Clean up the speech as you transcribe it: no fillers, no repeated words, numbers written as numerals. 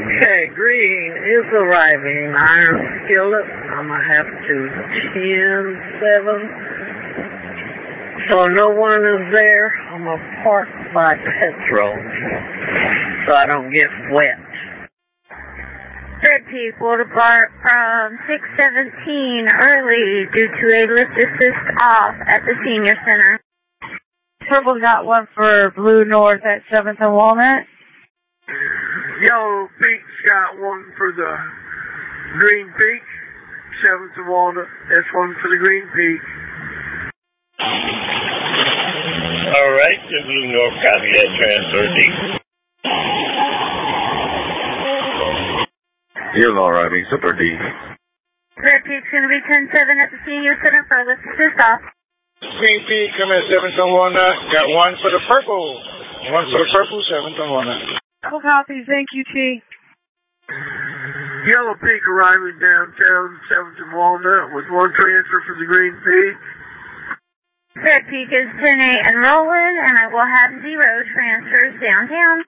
Okay, green is arriving. Iron skillet. I'm going to have to 10-7. So no one is there. I'm going to park by Petro so I don't get wet. Red Peak will depart from 617 early due to a lift assist off at the Senior Center. Purple's got one for Blue North at 7th and Walnut. Yellow Peak's got one for the Green Peak, 7th and Walnut. That's one for the Green Peak. All right, the Blue North copy that transfer D. Yellow arriving, Super D. Red Peak's going to be 10-7 at the Senior Center for a lift assist off. Green Peak coming at 7th and Walnut. Got one for the purple. One for the purple, 7th and Walnut. Oh, copy. Thank you, T. Yellow Peak arriving downtown, 7th and Walnut, with one transfer for the Green Peak. Red Peak is 10-8 and rolling, and I will have 0 transfers downtown.